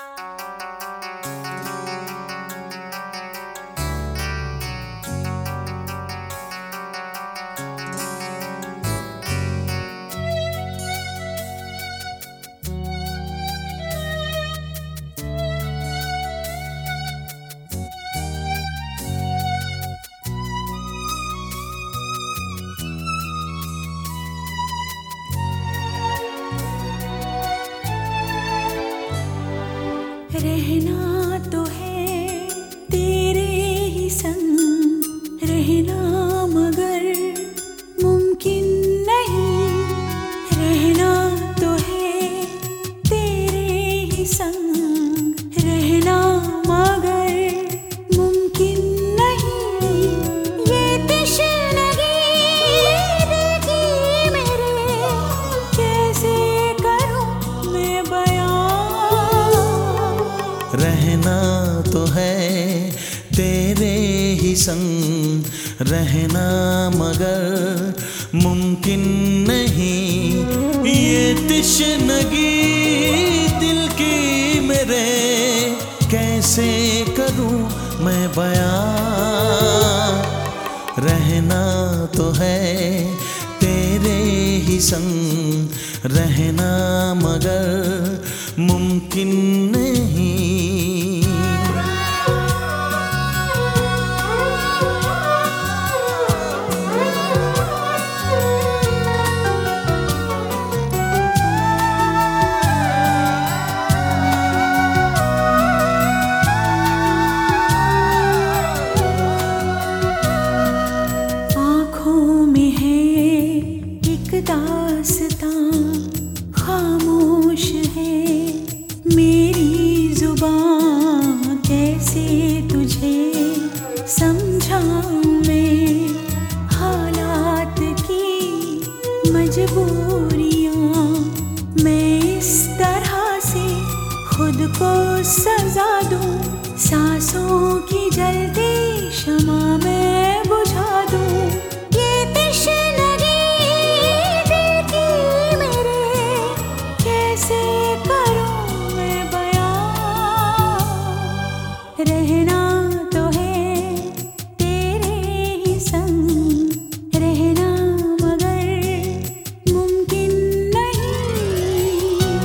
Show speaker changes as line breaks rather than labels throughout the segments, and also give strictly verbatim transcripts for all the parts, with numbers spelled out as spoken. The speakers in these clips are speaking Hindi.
रहना तो है तेरे ही संग, रहना मगर मुमकिन नहीं। रहना तो है तेरे ही संग, रहना मगर मुमकिन नहीं। ये तशनगी दिल की मेरे, कैसे करूं मैं बयां।
रहना तो है तेरे ही संग, रहना मगर मुमकिन नहीं। ये तशनगी दिल की मेरे, कैसे करूं मैं बयां। रहना तो है तेरे ही संग, रहना मगर मुमकिन नहीं।
आँखों में है एक दास्तां, खामोश है मेरी जुबां। कैसे तुझे समझाऊं मैं हालात की मजबूरियां। मैं इस तरह से खुद को सजा दूं, सांसों की जलती शमा मैं बुझा दूं। ये तशनगी दिल की मेरे, कैसे करूं मैं बयां। रहना तो है तेरे ही संग, रहना मगर मुमकिन नहीं।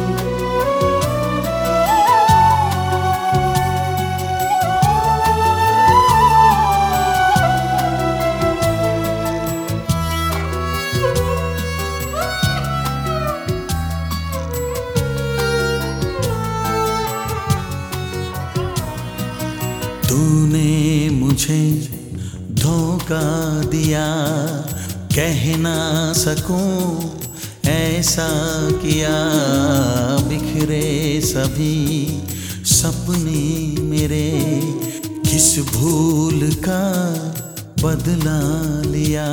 तूने मुझे धोखा दिया, कह ना सकूं ऐसा किया। बिखरे सभी सपने मेरे, किस भूल का बदला लिया।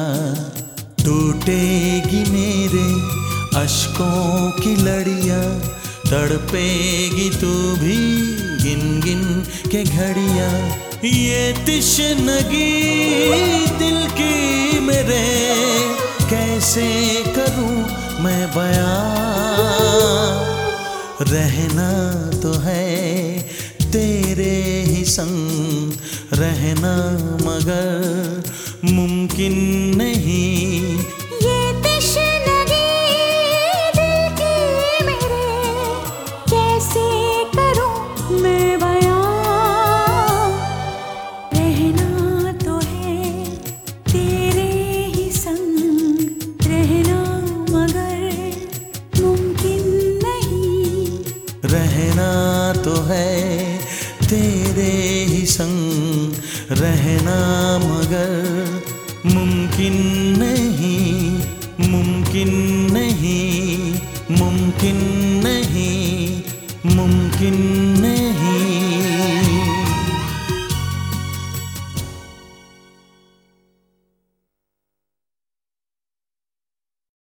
टूटेगी मेरे अश्कों की लड़ियां, तड़पेगी तू भी गिन गिन के घड़ियां। ये तशनगी दिल की मेरे, कैसे करूं मैं बयां। रहना तो है तेरे ही संग, रहना मगर मुमकिन नहीं।
ये तशनगी दिल की मेरे, कैसे करूं मैं बयां। रहना तो है तेरे ही संग, रहना मगर मुमकिन नहीं।
रहना तो है तेरे ही संग, रहना मगर मुमकिन नहीं। मुमकिन नहीं, मुमकिन नहीं, मुमकिन नहीं।